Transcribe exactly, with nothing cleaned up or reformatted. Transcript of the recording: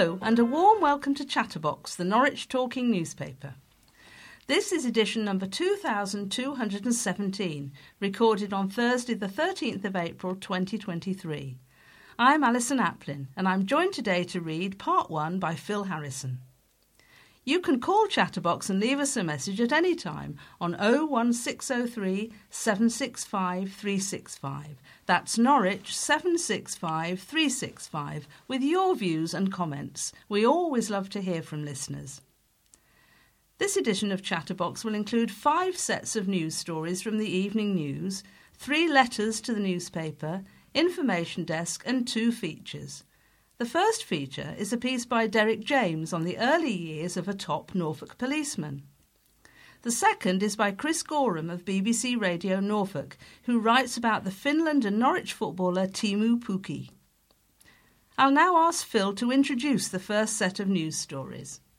Hello and a warm welcome to Chatterbox, the Norwich Talking newspaper. This is edition number two thousand two hundred seventeen, recorded on Thursday the thirteenth of April twenty twenty-three. I'm Alison Aplin and I'm joined today to read part one by Phil Harrison. You can call Chatterbox and leave us a message at any time on oh one six oh three, seven six five, three six five. That's Norwich seven six five, three six five with your views and comments. We always love to hear from listeners. This edition of Chatterbox will include five sets of news stories from the evening news, three letters to the newspaper, information desk and two features. The first feature is a piece by Derek James on the early years of a top Norfolk policeman. The second is by Chris Gorham of B B C Radio Norfolk, who writes about the Finland and Norwich footballer Teemu Pukki. I'll now ask Phil to introduce the first set of news stories.